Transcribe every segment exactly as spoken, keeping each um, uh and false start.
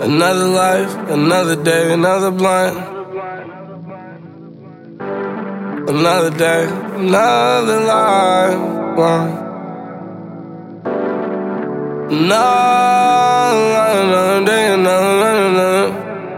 Another life, another day, another blunt. Another day, another life. Another day, another, another.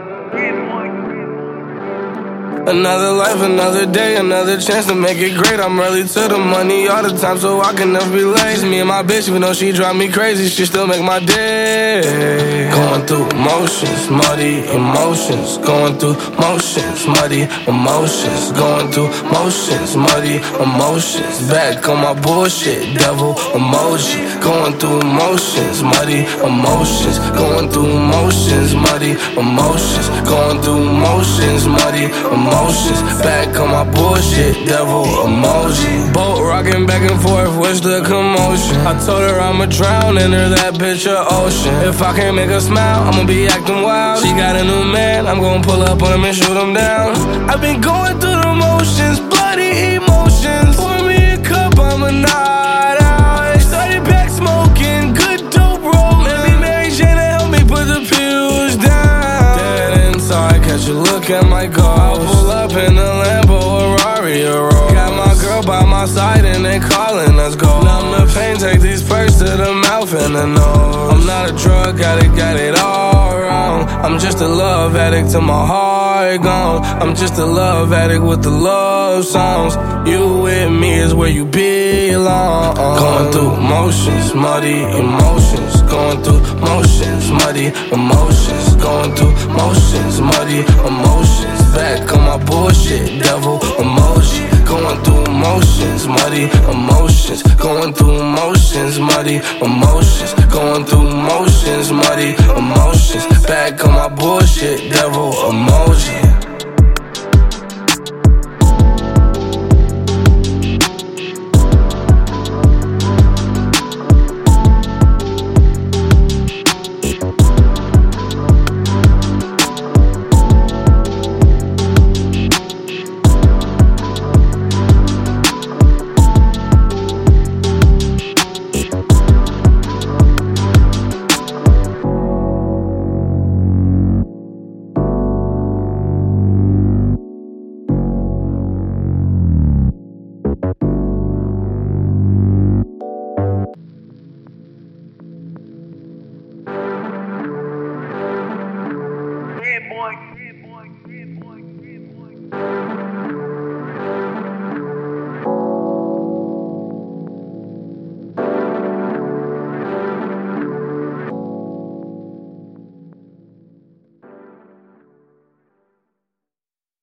Another life, another day, another chance to make it great. I'm early to the money all the time, so I can never be late. Me and my bitch, even though she drive me crazy, she still make my day. Going through motions, muddy emotions. Going through motions, muddy emotions. Going through motions, muddy emotions. Back on my bullshit, devil emoji. Going through motions, muddy emotions. Going through motions, muddy emotions. Going through motions, muddy emotions. Emotions, back on my bullshit, devil emoji. Boat rocking back and forth, what's the commotion? I told her I'ma drown in her, that bitch a ocean. If I can't make her smile, I'ma be acting wild. She got a new man, I'm gonna pull up on him and shoot him down. I've been going through the motions, bloody emotions. Pour me a cup, I'm a night out. Started back smoking, good dope roll. Maybe Mary Jane to help me put the pills down. Dead inside, catch a look at my car. In the Lambo, a Rari, a Rolls. Got my girl by my side and they calling, let's go. Numb the pain, take these perks to the mouth and the nose. I'm not a drug addict, got it all wrong. I'm just a love addict till my heart gone. I'm just a love addict with the love songs. You with me is where you belong. Going through motions, muddy emotions. Going through motions, muddy emotions. Going through motions, muddy emotions. Back on my bullshit, devil emoji. Going through emotions, muddy emotions. Going through emotions, muddy emotions. Going through emotions, muddy emotions. Back on my bullshit, devil emoji.